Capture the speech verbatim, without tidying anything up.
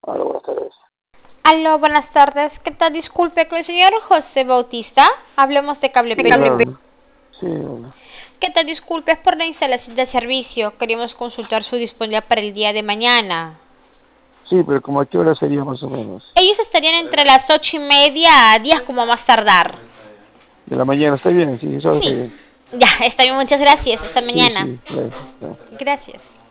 Hola, buenas tardes. Aló, buenas tardes. ¿Qué tal? Disculpe, con el señor José Bautista. Hablemos de Cable Sí, Perú. habla. Sí, habla. ¿Qué tal? Disculpe, es por la instalación del servicio. Queríamos consultar su disponibilidad para el día de mañana. Sí, pero como a qué hora sería más o menos. Ellos estarían entre las ocho y media a diez como más tardar. De la mañana, ¿está bien? Sí, eso está Sí. bien. Ya, está bien. Muchas gracias. Hasta Sí, mañana. sí, gracias. Gracias. Gracias.